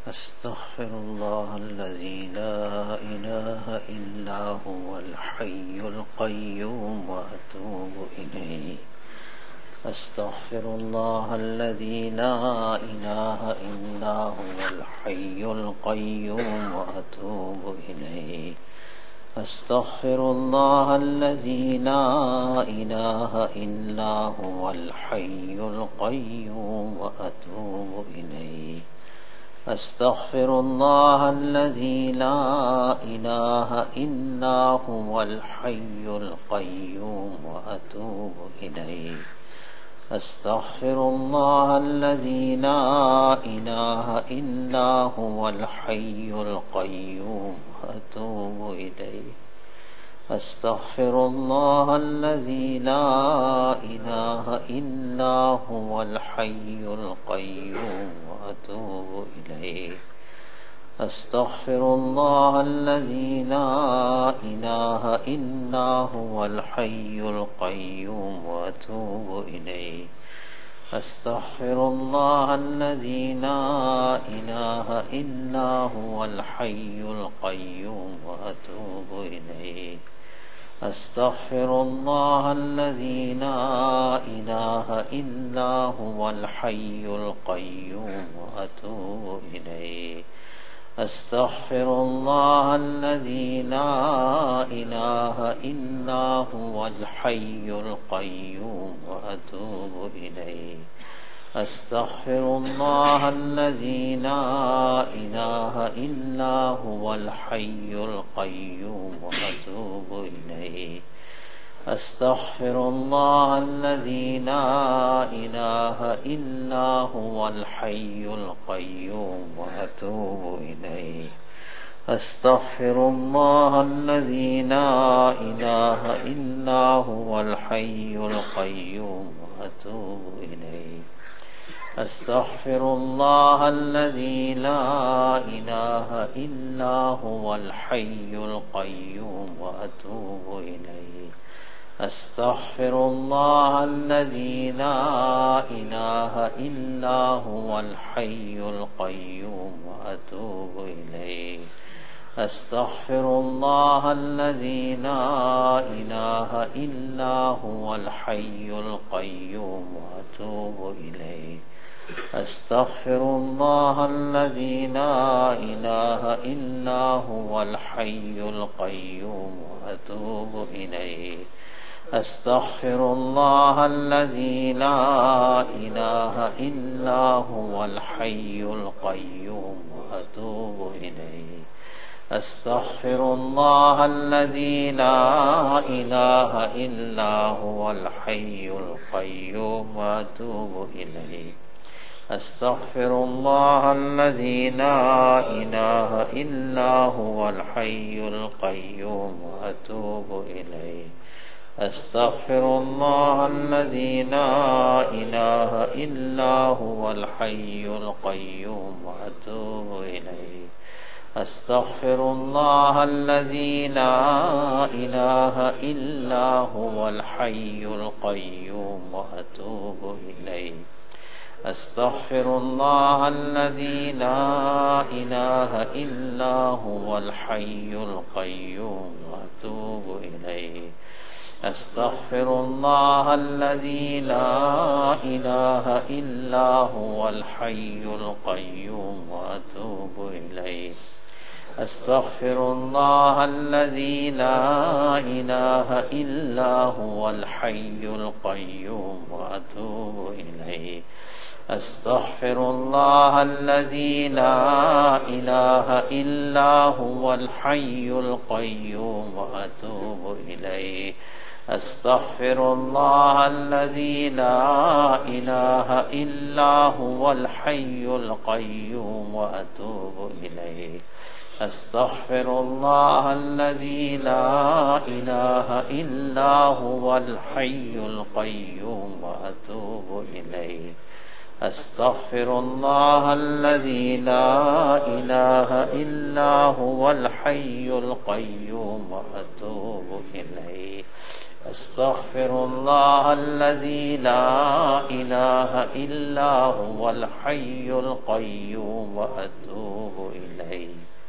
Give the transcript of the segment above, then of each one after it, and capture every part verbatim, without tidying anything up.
أستغفر الله الذي لا إله إلا هو الحي القيوم وأتوب إليه. أستغفر الله الذي لا إله إلا هو الحي القيوم وأتوب إليه. أستغفر الله الذي لا إله إلا هو الحي القيوم وأتوب إليه. أستغفر الله الذي لا إله إلا هو الحي القيوم وأتوب إليه. أستغفر الله الذي لا إله إلا هو الحي القيوم وأتوب إليه. أستغفر الله الذي لا إله إلا هو الحي القيوم وأتوب إليه. أستغفر الله الذي لا إله إلا هو الحي القيوم وأتوب إليه. أستغفر الله الذي لا إله إلا هو الحي القيوم وأتوب إليه. أستغفر الله الذي لا إله إلا هو الحي القيوم وأتوب إليه. أستغفر الله الذي لا إله إلا هو الحي القيوم وأتوب إليه. أستغفر الله الذي لا إله إلا هو الحي القيوم وأتوب إليه. أستغفر الله الذي لا إله إلا هو الحي القيوم وأتوب إليه. أستغفر الله الذي لا إله إلا هو الحي القيوم وأتوب إليه. أستغفر الله الذي لا إله إلا هو الحي القيوم وأتوب إليه. أستغفر الله الذي لا إله إلا هو الحي القيوم وأتوب إليه. أستغفر الله الذي لا إله إلا هو الحي القيوم وأتوب إليه. أستغفر الله الذي لا إله إلا هو الحي القيوم وأتوب إليه. أستغفر الله الذي لا إله إلا هو الحي القيوم وأتوب إليه. أستغفر الله الذي لا إله إلا هو الحي القيوم وأتوب إليه. أستغفر الله الذي لا إله إلا هو الحي القيوم وأتوب إليه. أستغفر الله الذي لا إله إلا هو الحي القيوم وأتوب إليه. أستغفر الله الذي لا إله إلا هو الحي القيوم وأتوب إليه. أستغفر الله الذي لا إله إلا هو الحي القيوم وأتوب إليه. أستغفر الله الذي لا إله إلا هو الحي القيوم وأتوب إليه. أستغفر الله الذي لا إله إلا هو الحي القيوم وأتوب إليه. أستغفر الله الذي لا إله إلا هو الحي القيوم وأتوب إليه. أستغفر الله الذي لا إله إلا هو الحي القيوم وأتوب إليه. أستغفر الله الذي لا إله إلا هو الحي القيوم وأتوب إليه. أستغفر الله الذي لا إله إلا هو الحي القيوم وأتوب إليه. أستغفر الله الذي لا إله إلا هو الحي القيوم وأتوب إليه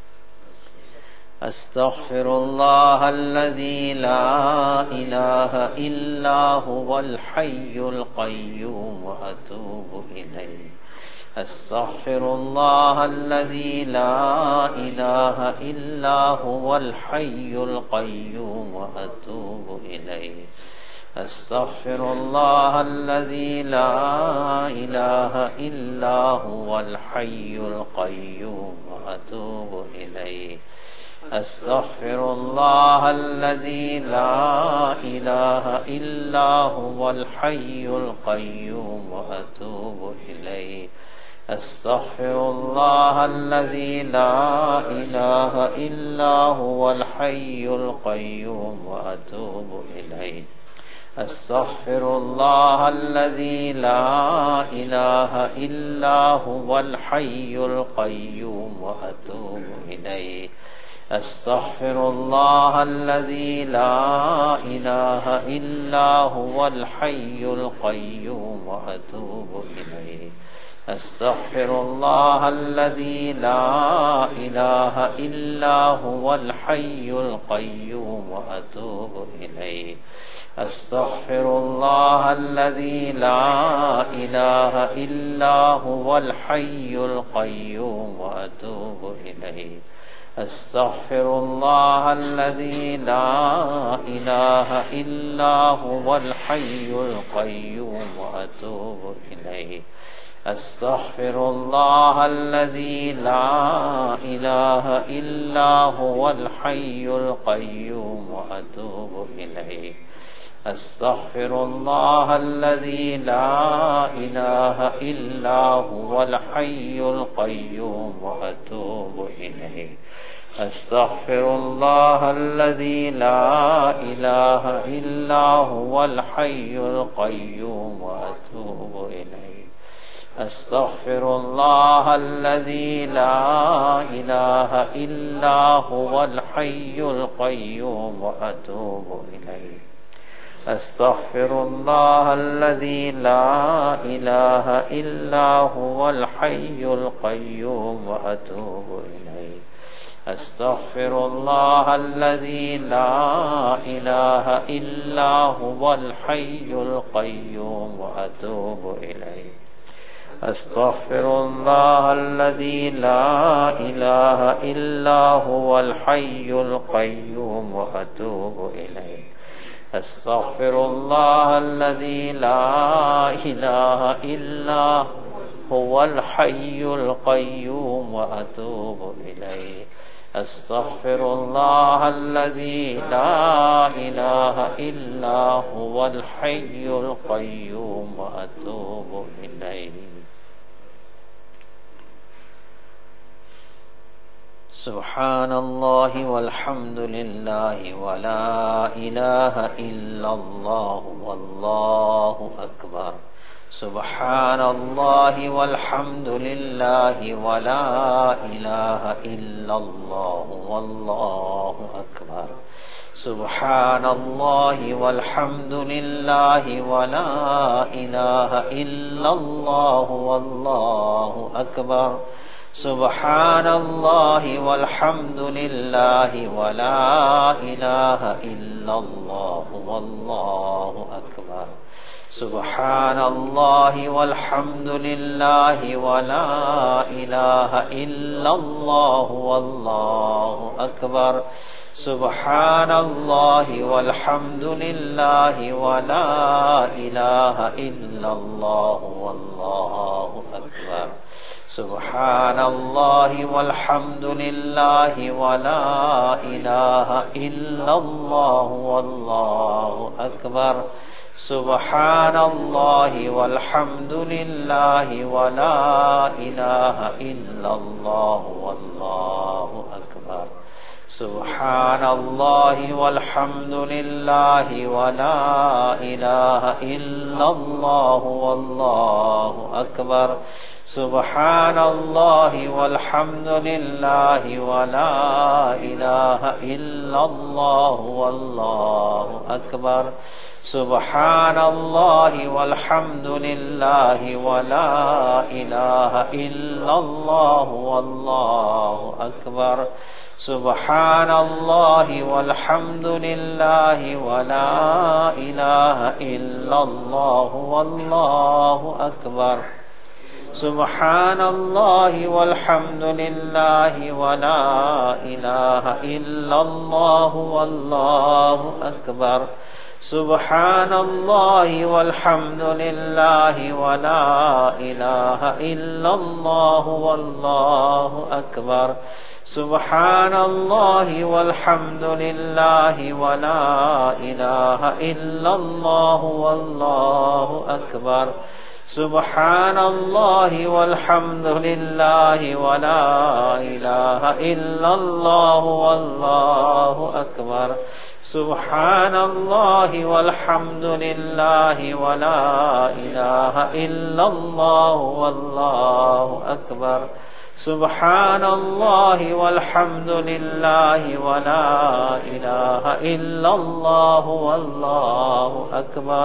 أستغفر الله الذي لا إله إلا هو الحي القيوم وأتوب إليه أستغفر الله الذي لا إله إلا هو الحي القيوم وأتوب إليه أستغفر الله الذي لا إله إلا هو الحي القيوم وأتوب إليه أستغفر الله الذي لا إله إلا هو الحي القيوم وأتوب إليه أستغفر الله الذي لا إله إلا هو الحي القيوم وأتوب إليه أستغفر الله الذي لا إله إلا هو الحي القيوم وأتوب إليه أستغفر الله الذي لا إله إلا هو الحي القيوم وأتوب إليه أستغفر الله الذي لا إله إلا هو الحي القيوم وأتوب إليه أستغفر الله الذي لا إله إلا هو الحي القيوم وأتوب إليه أستغفر الله الذي لا إله إلا هو الحي القيوم وأتوب إليه أستغفر الله الذي لا إله إلا هو الحي القيوم وأتوب إليه أستغفر الله الذي لا إله إلا هو الحي القيوم وأتوب إليه أستغفر الله الذي لا إله إلا هو الحي القيوم وأتوب إليه أستغفر الله الذي لا إله إلا هو الحي القيوم وأتوب إليه أستغفر الله الذي لا إله إلا هو الحي القيوم وأتوب إليه أستغفر الله الذي لا إله إلا هو الحي القيوم وأتوب إليه أستغفر الله الذي لا إله إلا هو الحي القيوم وأتوب إليه أستغفر الله الذي لا إله إلا هو الحي القيوم وأتوب إليه أستغفر الله الذي لا إله إلا هو الحي القيوم وأتوب إليه سبحان الله والحمد لله ولا إله إلا الله والله أكبر سبحان الله والحمد لله ولا إله إلا الله والله أكبر سبحان الله والحمد لله ولا إله إلا الله والله أكبر سبحان الله والحمد لله ولا إله إلا الله والله أكبر سبحان الله والحمد لله ولا إله إلا الله والله أكبر سبحان الله والحمد لله ولا إله إلا الله والله أكبر سبحان الله والحمد لله ولا إله إلا الله والله أكبر سبحان الله والحمد لله ولا إله إلا الله والله أكبر سبحان الله والحمد لله ولا إله إلا الله والله أكبر سبحان الله والحمد لله ولا إله إلا الله والله أكبر سبحان الله والحمد لله ولا إله إلا الله والله أكبر سبحان الله والحمد لله ولا إله إلا الله والله أكبر سبحان الله والحمد لله ولا إله إلا الله والله أكبر سبحان الله والحمد لله ولا إله إلا الله والله أكبر سبحان الله والحمد لله ولا إله إلا الله والله أكبر سبحان الله والحمد لله ولا إله إلا الله والله أكبر سبحان الله والحمد لله ولا إله إلا الله والله أكبر سبحان الله والحمد لله ولا إله إلا الله والله أكبر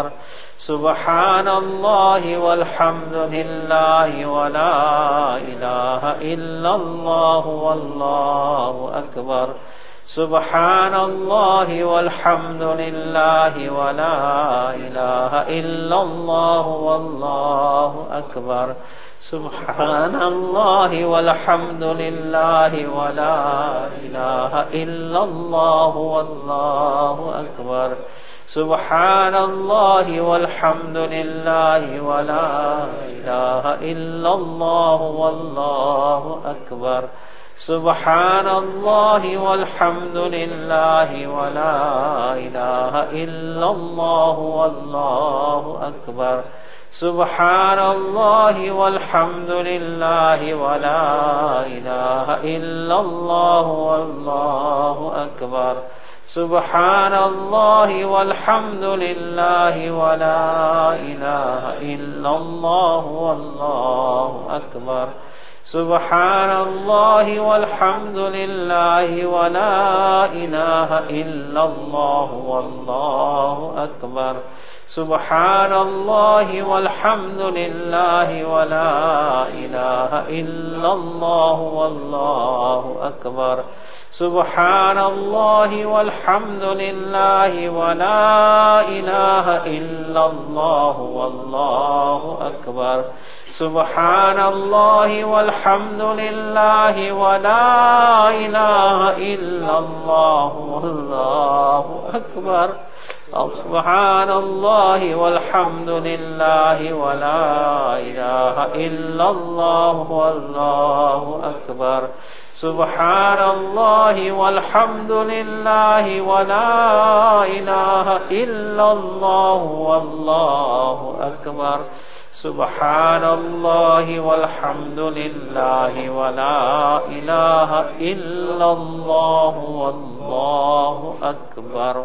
سبحان الله والحمد لله ولا إله إلا الله والله أكبر سبحان الله والحمد لله ولا إله إلا الله والله أكبر سبحان الله والحمد لله ولا إله إلا الله والله أكبر سبحان الله والحمد لله ولا إله إلا الله والله أكبر سبحان الله والحمد لله ولا إله إلا الله والله أكبر سبحان الله والحمد لله ولا إله إلا الله والله أكبر سبحان الله والحمد لله ولا إله إلا الله والله أكبر سبحان الله والحمد لله ولا إله إلا الله والله أكبر سبحان الله والحمد لله ولا إله إلا الله والله أكبر سبحان الله والحمد لله ولا إله إلا الله والله أكبر سبحان الله والحمد لله ولا إله إلا الله والله أكبر سبحان الله والحمد لله ولا إله إلا الله والله أكبر سبحان الله والحمد لله ولا إله إلا الله والله أكبر سبحان الله والحمد لله ولا إله إلا الله والله أكبر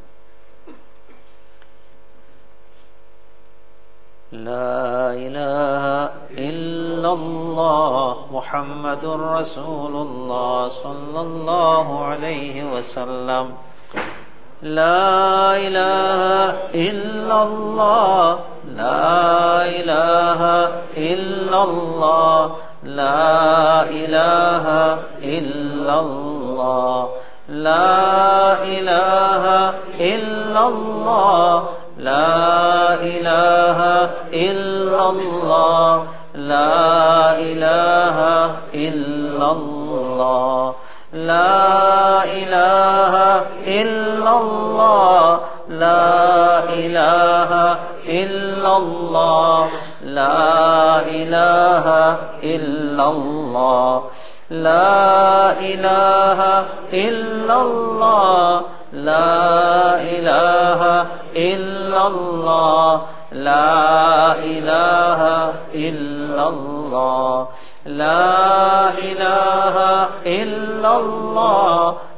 لا إله إلا الله محمد رسول الله صلى الله عليه وسلم لا إله إلا الله لا إله إلا الله لا إله إلا الله لا إله إلا الله لا إله إلا الله لا إله إلا الله لا إله إلا الله لا إله إلا الله لا إله إلا الله لا إله إلا الله لا إله إلا الله لا إله إلا الله لا إله إلا الله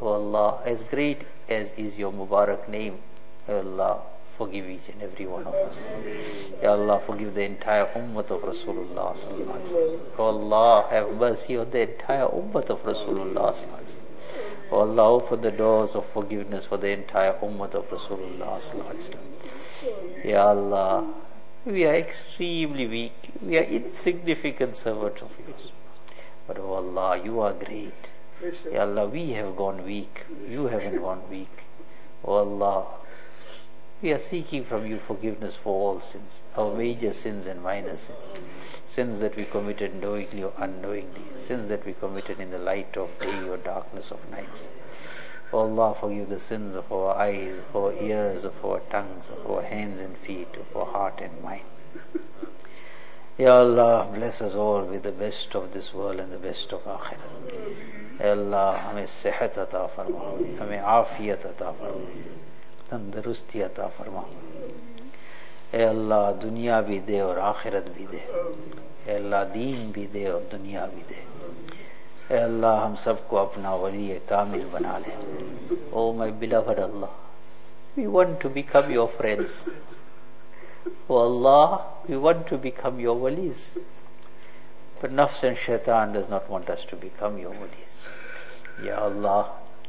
O Allah, as great as is your Mubarak name, O Allah, forgive each and every one of us. Ya Allah, forgive the entire ummah of Rasulullah sallallahu alaihi wasallam. O Allah, have mercy on the entire ummah of Rasulullah sallallahu alaihi wasallam. O Allah, open the doors of forgiveness for the entire ummah of Rasulullah sallallahu alaihi wasallam. Ya Allah, we are extremely weak. We are insignificant servants of yours. But O Allah, you are great. Ya Allah, we have gone weak. You haven't gone weak. O Allah, we are seeking from you forgiveness for all sins, our major sins and minor sins, sins that we committed knowingly or unknowingly, sins that we committed in the light of day or darkness of nights. O Allah, forgive the sins of our eyes, of our ears, of our tongues, of our hands and feet, of our heart and mind. Ya Allah, bless us all with the best of this world and the best of Akhirat. Ya Allah, hame sehat ata farma, hame afiyat ata farma, तंदरुस्ती अता फरमा. ए अल्लाह, दुनिया भी दे और आखिरत भी दे. ए अल्लाह, दीन भी दे और दुनिया भी दे. ए अल्लाह, हम सबको अपना वली कामिल बना ले. Oh my beloved Allah, we want to become your friends. Oh Allah, we want to become your walis. But nafs and shaitan does not want us to become your walis. Ya Allah,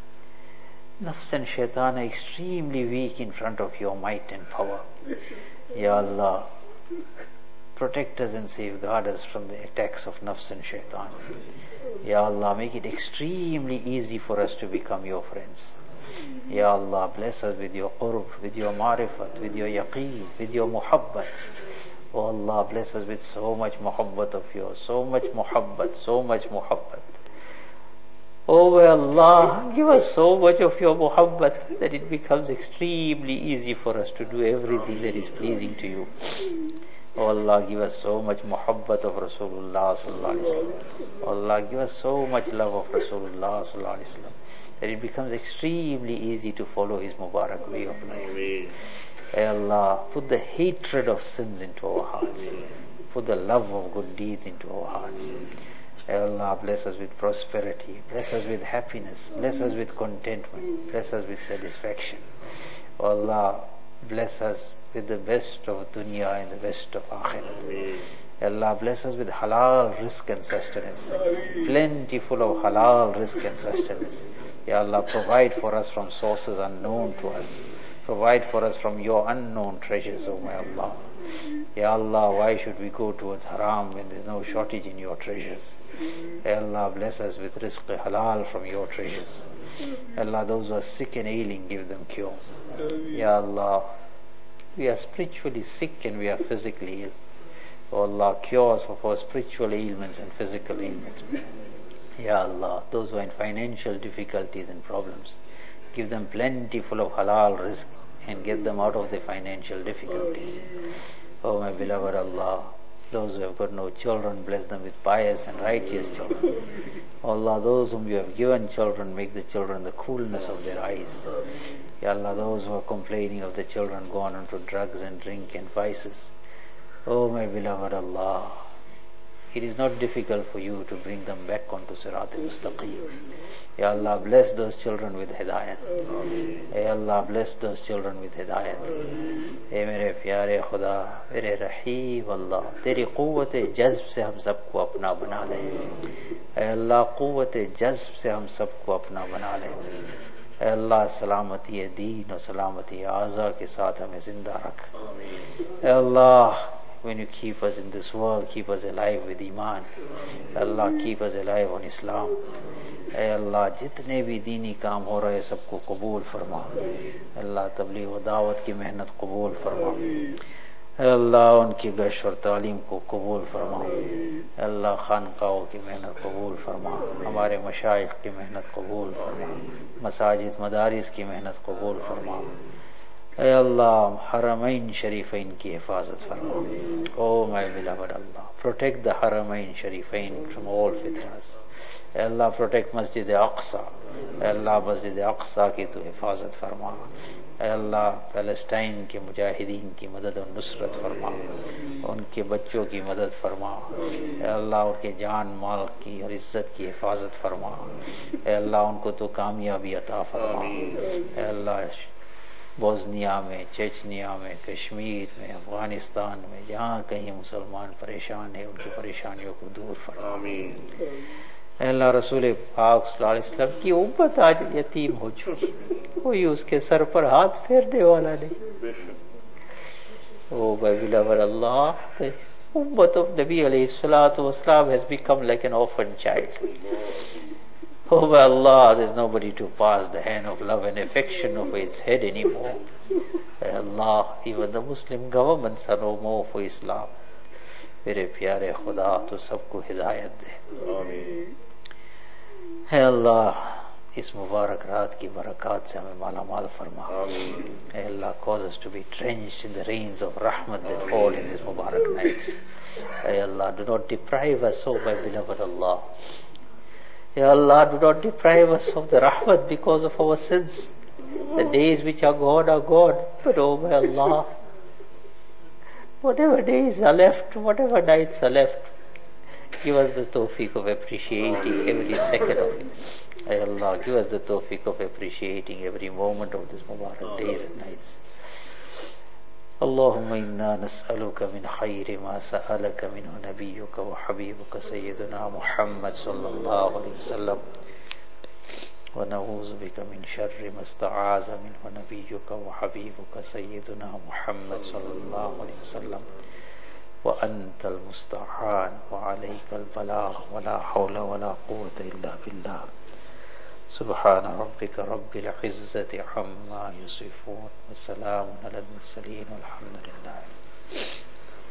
nafs and shaitan are extremely weak in front of your might and power. Ya Allah, protect us and safeguard us from the attacks of nafs and shaitan. Ya Allah, make it extremely easy for us to become your friends. Ya Allah, bless us with your qurb, with your marifat, with your yaqeen, with your muhabbat. Oh Allah, bless us with so much muhabbat of yours, so much muhabbat, so much muhabbat. Oh Allah, give us so much of your muhabbat that it becomes extremely easy for us to do everything that is pleasing to you. Oh Allah, give us so much muhabbat of Rasulullah sallallahu alaihi wasallam. Oh Allah, give us so much love of Rasulullah sallallahu alaihi wasallam that it becomes extremely easy to follow his Mubarak way of life. Ay Allah, put the hatred of sins into our hearts. Put the love of good deeds into our hearts. Ay Allah, bless us with prosperity. Bless us with happiness. Bless us with contentment. Bless us with satisfaction. Oh Allah, bless us with the best of dunya and the best of akhirat. Allah, bless us with halal rizq and sustenance. Plentiful of halal rizq and sustenance. Ya Allah, provide for us from sources unknown to us. Provide for us from your unknown treasures, O my Allah. Ya Allah, why should we go towards haram when there is no shortage in your treasures? Ya Allah, bless us with rizq halal from your treasures. Ya Allah, those who are sick and ailing, give them cure. Ya Allah, we are spiritually sick and we are physically ill. O Allah, cure us of our spiritual ailments and physical ailments. Ya Allah, those who are in financial difficulties and problems, give them plentiful of halal rizq and get them out of the financial difficulties. Oh my beloved Allah, those who have got no children, bless them with pious and righteous children. Allah, those whom you have given children, make the children the coolness of their eyes. Ya Allah, those who are complaining of the children gone into drugs and drink and vices. Oh my beloved Allah, it is not difficult for you to bring them back onto Sirat al-Mustaqim. Ya Allah, bless those children with hidayat. Ya Allah, bless those children with hidayat. Hey mere pyare Khuda, mere Rahim Allah, teri quwwat jazb se hum sabko apna bana le. Hey Allah, quwwat jazb se hum sabko apna bana le. Hey Allah, salamati deen aur salamati aza ke saath hame zinda rakh. Hey Allah, when you keep us in this world, keep us alive with Iman. Allah, keep us alive on Islam. Ay Allah, jitne bhi deeni kaam ho rahe sabko qabool farma. Allah, tabligh wa da'wat ki mehnat qabool farma. Ay Allah, unki gash aur ta'lim ko qabool farma. Allah, khanqaon ki mehnat qabool farma. Hamare mashayikh ki mehnat qabool farma. Masajid madaris ki mehnat qabool farma. Ay Allah, Haramain Sharifain ki hifazat farma. Oh my beloved Allah, protect the Haramain Sharifain from all fitnas. Ay Allah, protect Masjid Aqsa. Ay Allah, Masjid Aqsa ki tu hifazat farma. ऐ Allah Palestine के मुजाहिदीन की मदद और नुसरत फरमा, उनके बच्चों की मदद फरमा। ऐ अल्लाह उनके जान माल की और इज्जत की हिफाजत फरमा। ऐ अल्लाह उनको तो कामयाबी अता फरमा। ऐ अल्लाह बोस्निया में, चेचनिया में, कश्मीर में, अफगानिस्तान में जहाँ कहीं मुसलमान परेशान है उनकी परेशानियों को दूर फरमा। अल्लाह रसूल पाक सल्लल्लाहु अलैहि वसल्लम की उम्मत आज यतीम हो चुकी, कोई उसके सर पर हाथ फेरने वाला नहीं। Oh my beloved Allah, the ummah of Nabi alayhi salatu wasalam has become like an orphan child. Oh my Allah, there's nobody to pass the hand of love and affection over its head anymore. Hey Allah, even the Muslim governments are no more for Islam. मेरे प्यारे खुदा तो सबको हिदायत दे। है अल्लाह इस मुबारक रात की बरकत से हमें माला माल फरमा। है अल्लाह, cause us to be drenched in the rains of rahmat that fall in these mubarak nights. है अल्लाह, do not deprive us, oh my beloved Allah. Ya Allah, do not deprive us of the rahmat because of our sins. The days which are gone are gone, but oh my Allah, whatever days are left, whatever nights are left, give us the tawfiq of appreciating every second of it. Ay Allah, give us the tawfiq of appreciating every moment of this Mubarak days and nights. اللهم إنا نسألك من خير ما سألك منه نبيك وحبيبك سيدنا محمد صلى الله عليه وسلم، ونعوذ بك من شر ما استعاذ منه نبيك وحبيبك سيدنا محمد صلى الله عليه وسلم، وأنت المستعان وعليك البلاغ ولا حول ولا قوة إلا بالله. سبحان ربك رب العزة عما يصفون وسلام على المرسلين والحمد لله.